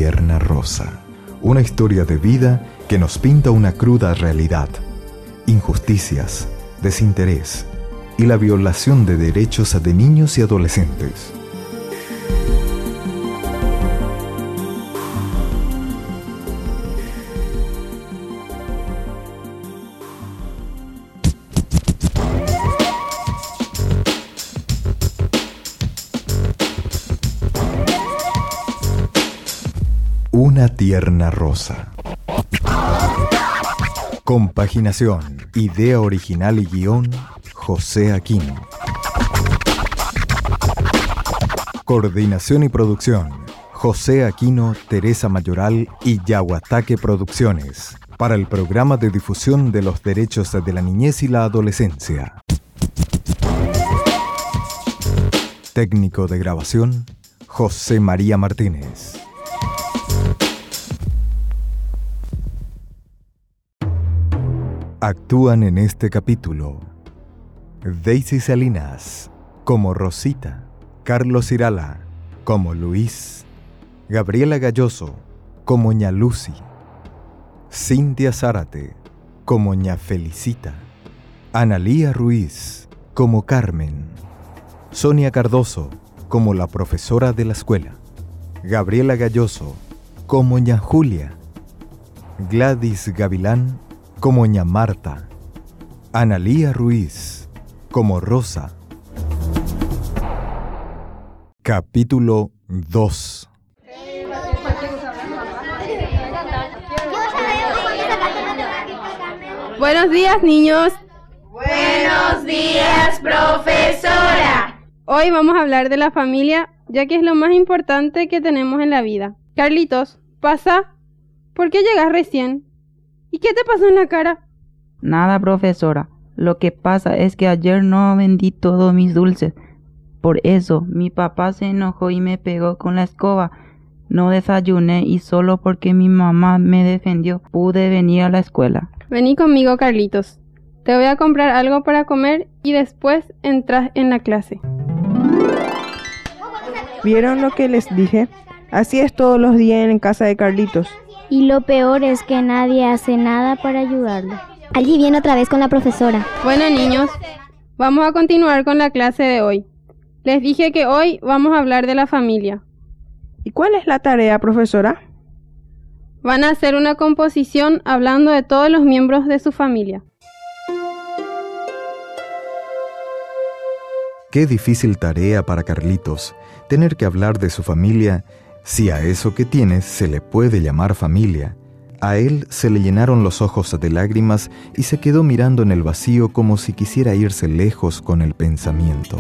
tierna rosa. Una historia de vida que nos pinta una cruda realidad. Injusticias, desinterés y la violación de derechos de niños y adolescentes. Una tierna rosa. Compaginación, idea original y guión, José Aquino. Coordinación y producción, José Aquino, Teresa Mayoral y Yaguataque Producciones, para el programa de difusión de los derechos de la niñez y la adolescencia. Técnico de grabación, José María Martínez. Actúan en este capítulo Daisy Salinas como Rosita, Carlos Irala como Luis, Gabriela Galloso como ña Lucy, Cintia Zárate como ña Felicita, Analía Ruiz como Carmen, Sonia Cardoso como la profesora de la escuela, Gabriela Galloso como ña Julia, Gladys Gavilán como ña Marta, Analía Ruiz como Rosa. Capítulo 2. Buenos días, niños. Buenos días, profesora. Hoy vamos a hablar de la familia, ya que es lo más importante que tenemos en la vida. Carlitos, pasa. ¿Por qué llegas recién? ¿Y qué te pasó en la cara? Nada, profesora. Lo que pasa es que ayer no vendí todos mis dulces. Por eso, mi papá se enojó y me pegó con la escoba. No desayuné y solo porque mi mamá me defendió pude venir a la escuela. Vení conmigo, Carlitos. Te voy a comprar algo para comer y después entras en la clase. ¿Vieron lo que les dije? Así es todos los días en casa de Carlitos. Y lo peor es que nadie hace nada para ayudarlo. Allí viene otra vez con la profesora. Bueno, niños, vamos a continuar con la clase de hoy. Les dije que hoy vamos a hablar de la familia. ¿Y cuál es la tarea, profesora? Van a hacer una composición hablando de todos los miembros de su familia. Qué difícil tarea para Carlitos, tener que hablar de su familia, si a eso que tiene se le puede llamar familia. A él se le llenaron los ojos de lágrimas y se quedó mirando en el vacío como si quisiera irse lejos con el pensamiento.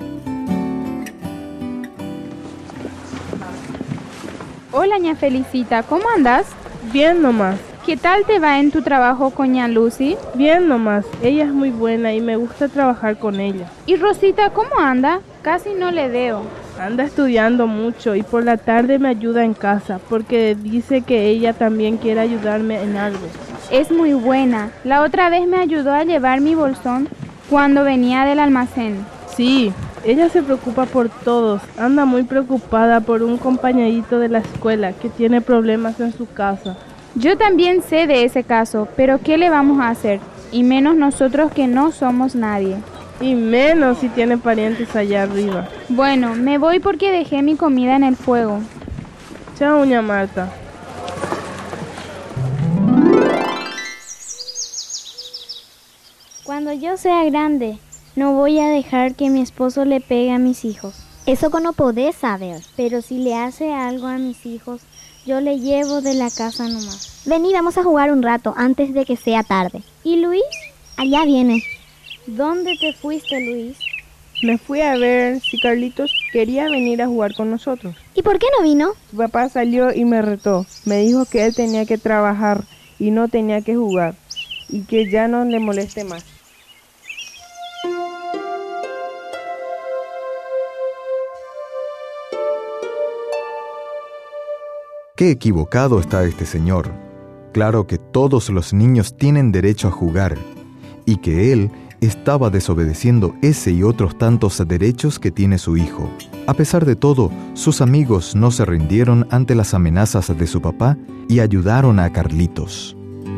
Hola, ña Felicita, ¿cómo andas? Bien nomás. ¿Qué tal te va en tu trabajo con ña Lucy? Bien nomás. Ella es muy buena y me gusta trabajar con ella. ¿Y Rosita, cómo anda? Casi no le veo. Anda estudiando mucho y por la tarde me ayuda en casa porque dice que ella también quiere ayudarme en algo. Es muy buena. La otra vez me ayudó a llevar mi bolsón cuando venía del almacén. Sí, ella se preocupa por todos. Anda muy preocupada por un compañerito de la escuela que tiene problemas en su casa. Yo también sé de ese caso, pero ¿qué le vamos a hacer? Y menos nosotros que no somos nadie. Y menos si tiene parientes allá arriba. Bueno, me voy porque dejé mi comida en el fuego. Chao, ña Marta. Cuando yo sea grande, no voy a dejar que mi esposo le pegue a mis hijos. Eso no podés saber. Pero si le hace algo a mis hijos, yo le llevo de la casa nomás. Vení, vamos a jugar un rato antes de que sea tarde. ¿Y Luis? Allá viene. ¿Dónde te fuiste, Luis? Me fui a ver si Carlitos quería venir a jugar con nosotros. ¿Y por qué no vino? Su papá salió y me retó. Me dijo que él tenía que trabajar y no tenía que jugar. Y que ya no le moleste más. Qué equivocado está este señor. Claro que todos los niños tienen derecho a jugar y que él estaba desobedeciendo ese y otros tantos derechos que tiene su hijo. A pesar de todo, sus amigos no se rindieron ante las amenazas de su papá y ayudaron a Carlitos.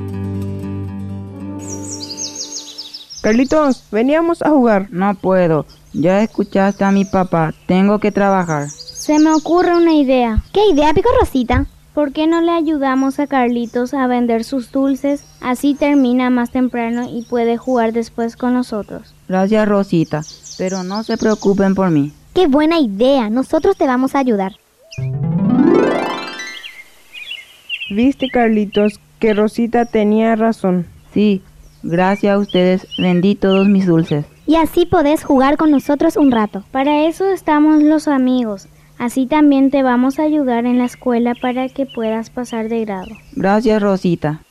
Carlitos, veníamos a jugar. No puedo. Ya escuchaste a mi papá. Tengo que trabajar. Se me ocurre una idea. ¿Qué idea, Pico Rosita? ¿Por qué no le ayudamos a Carlitos a vender sus dulces? Así termina más temprano y puede jugar después con nosotros. Gracias, Rosita. Pero no se preocupen por mí. ¡Qué buena idea! Nosotros te vamos a ayudar. ¿Viste, Carlitos, que Rosita tenía razón? Sí, gracias a ustedes vendí todos mis dulces. Y así podés jugar con nosotros un rato. Para eso estamos los amigos. Así también te vamos a ayudar en la escuela para que puedas pasar de grado. Gracias, Rosita.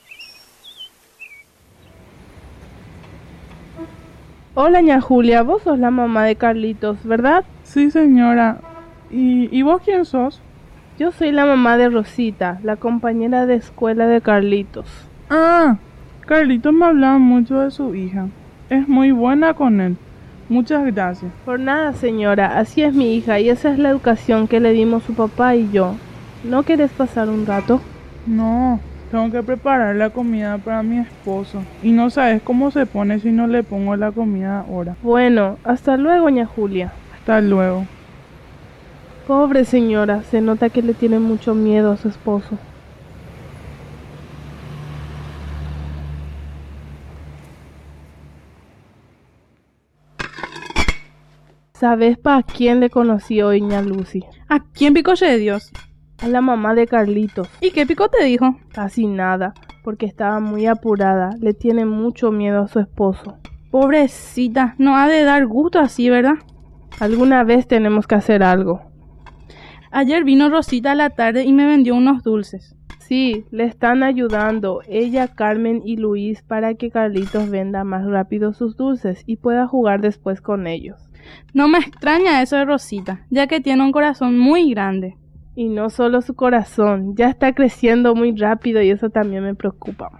Hola, ña Julia, vos sos la mamá de Carlitos, ¿verdad? Sí, señora. ¿Y vos quién sos? Yo soy la mamá de Rosita, la compañera de escuela de Carlitos. Ah, Carlitos me hablaba mucho de su hija. Es muy buena con él. Muchas gracias. Por nada, señora, así es mi hija y esa es la educación que le dimos su papá y yo. ¿No querés pasar un rato? No, tengo que preparar la comida para mi esposo. Y no sabes cómo se pone si no le pongo la comida ahora. Bueno, hasta luego, ña Julia. Hasta luego. Pobre señora, se nota que le tiene mucho miedo a su esposo. ¿Sabes para quién le conocí hoy, ña Lucy? ¿A quién picoche de Dios? A la mamá de Carlitos. ¿Y qué pico te dijo? Casi nada, porque estaba muy apurada. Le tiene mucho miedo a su esposo. Pobrecita, no ha de dar gusto así, ¿verdad? Alguna vez tenemos que hacer algo. Ayer vino Rosita a la tarde y me vendió unos dulces. Sí, le están ayudando ella, Carmen y Luis para que Carlitos venda más rápido sus dulces y pueda jugar después con ellos. No me extraña eso de Rosita, ya que tiene un corazón muy grande. Y no solo su corazón, ya está creciendo muy rápido y eso también me preocupa.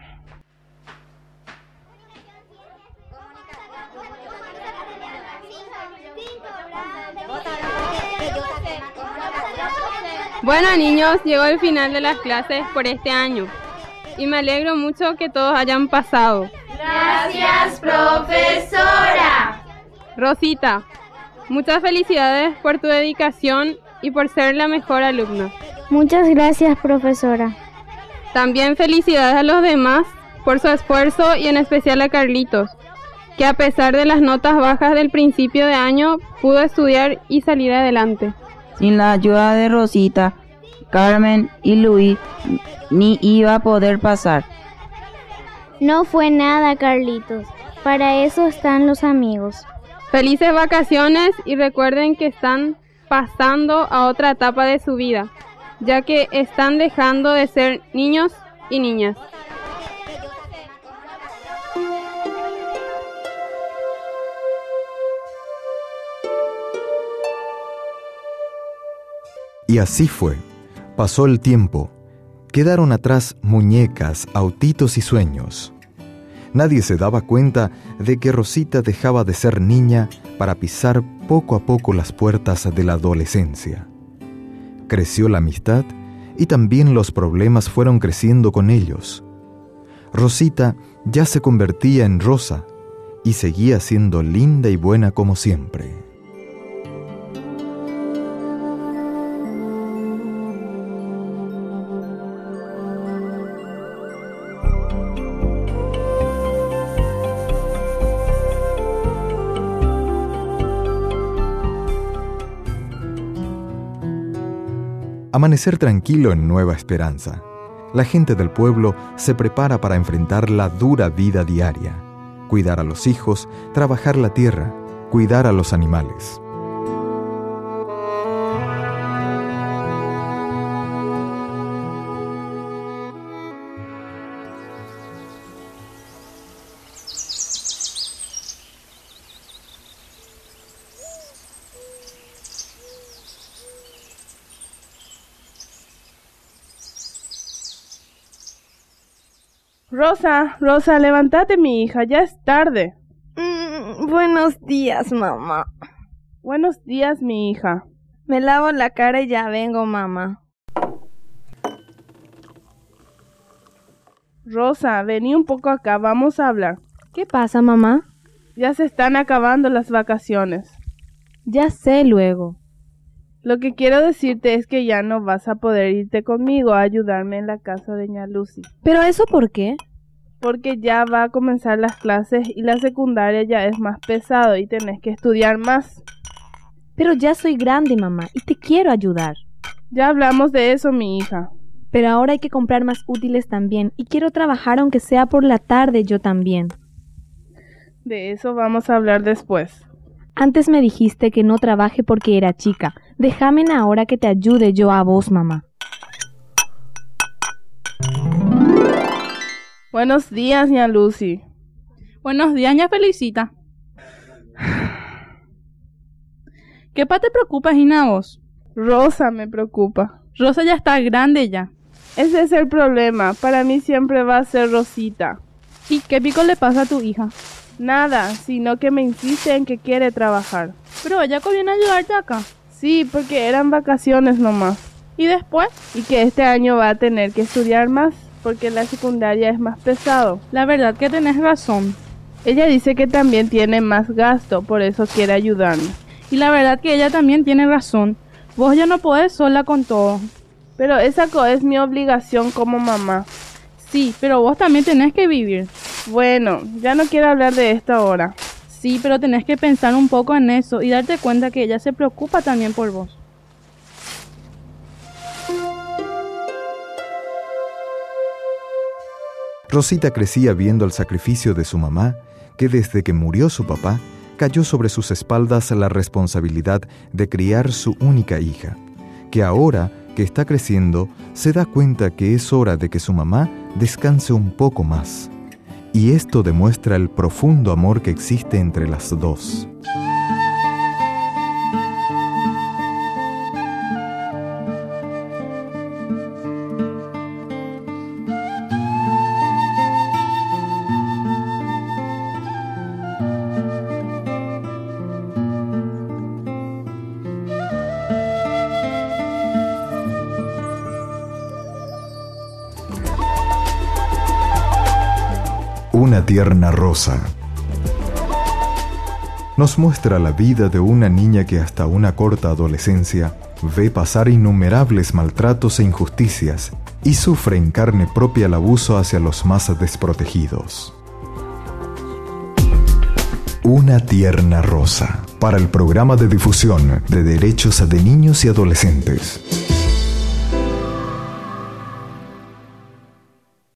Bueno, niños, llegó el final de las clases por este año y me alegro mucho que todos hayan pasado. Gracias, profesora. Rosita, muchas felicidades por tu dedicación y por ser la mejor alumna. Muchas gracias, profesora. También felicidades a los demás por su esfuerzo y en especial a Carlitos, que a pesar de las notas bajas del principio de año, pudo estudiar y salir adelante. Sin la ayuda de Rosita, Carmen y Luis, ni iba a poder pasar. No fue nada, Carlitos. Para eso están los amigos. Felices vacaciones y recuerden que están pasando a otra etapa de su vida, ya que están dejando de ser niños y niñas. Y así fue. Pasó el tiempo. Quedaron atrás muñecas, autitos y sueños. Nadie se daba cuenta de que Rosita dejaba de ser niña para pisar poco a poco las puertas de la adolescencia. Creció la amistad y también los problemas fueron creciendo con ellos. Rosita ya se convertía en Rosa y seguía siendo linda y buena como siempre. Amanecer tranquilo en Nueva Esperanza. La gente del pueblo se prepara para enfrentar la dura vida diaria. Cuidar a los hijos, trabajar la tierra, cuidar a los animales. Rosa, levántate, mi hija, ya es tarde. Buenos días, mamá. Buenos días, mi hija. Me lavo la cara y ya vengo, mamá. Rosa, vení un poco acá, vamos a hablar. ¿Qué pasa, mamá? Ya se están acabando las vacaciones. Ya sé luego. Lo que quiero decirte es que ya no vas a poder irte conmigo a ayudarme en la casa de Ña Lucy. ¿Pero eso por qué? Porque ya va a comenzar las clases y la secundaria ya es más pesado y tenés que estudiar más. Pero ya soy grande, mamá, y te quiero ayudar. Ya hablamos de eso, mi hija. Pero ahora hay que comprar más útiles también, y quiero trabajar aunque sea por la tarde yo también. De eso vamos a hablar después. Antes me dijiste que no trabaje porque era chica. Déjame ahora que te ayude yo a vos, mamá. Buenos días, Ña Lucy. Buenos días, Ña Felicita. ¿Qué te preocupa, Gina, vos? Rosa me preocupa. Rosa ya está grande ya. Ese es el problema. Para mí siempre va a ser Rosita. ¿Y qué pico le pasa a tu hija? Nada, sino que me insiste en que quiere trabajar. Pero ella viene a ayudarte acá. Sí, porque eran vacaciones nomás. ¿Y después? Y que este año va a tener que estudiar más, porque la secundaria es más pesado. La verdad que tenés razón. Ella dice que también tiene más gasto, por eso quiere ayudarme. Y la verdad que ella también tiene razón. Vos ya no podés sola con todo. Pero esa es mi obligación como mamá. Sí, pero vos también tenés que vivir. Bueno, ya no quiero hablar de esto ahora. Sí, pero tenés que pensar un poco en eso y darte cuenta que ella se preocupa también por vos. Rosita crecía viendo el sacrificio de su mamá, que desde que murió su papá, cayó sobre sus espaldas la responsabilidad de criar su única hija, que ahora que está creciendo, se da cuenta que es hora de que su mamá descanse un poco más. Y esto demuestra el profundo amor que existe entre las dos. Una tierna rosa. Nos muestra la vida de una niña que hasta una corta adolescencia ve pasar innumerables maltratos e injusticias y sufre en carne propia el abuso hacia los más desprotegidos. Una tierna rosa, para el programa de difusión de derechos de niños y adolescentes.